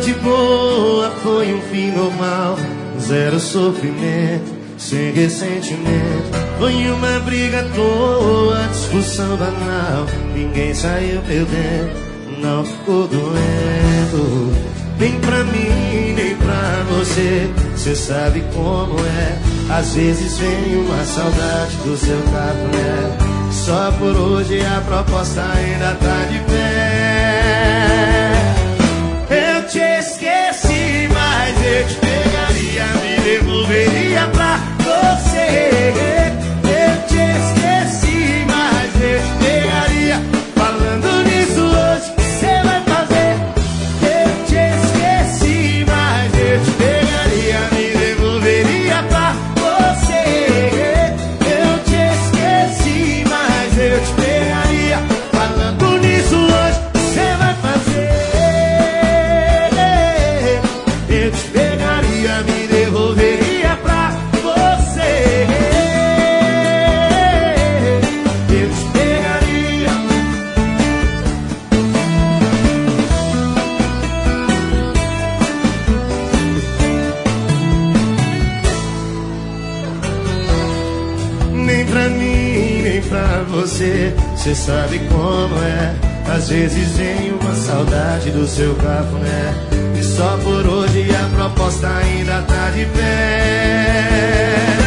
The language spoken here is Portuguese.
de boa, foi um fim normal. Zero sofrimento, sem ressentimento. Foi uma briga à toa, discussão banal. Ninguém saiu perdendo, não ficou doendo. Nem pra mim, nem pra você. Cê sabe como é. Às vezes vem uma saudade do seu cafuné. Só por hoje a proposta ainda tá de pé. Eu te esqueci, mas eu te pegaria, me devolveria pra você. Eu te esqueci, mas eu te pegaria. Falando nisso hoje, o que cê vai fazer? Eu te esqueci, mas eu te pegaria, me devolveria pra você. Eu te esqueci, mas eu te pegaria. Falando nisso hoje, o que cê vai fazer? Eu te pegaria, me devolveria pra você. Eu te pegaria. Nem pra mim, nem pra você. Cê sabe como é. Às vezes vem uma saudade do seu cafuné. E só por hoje a proposta ainda tá de pé.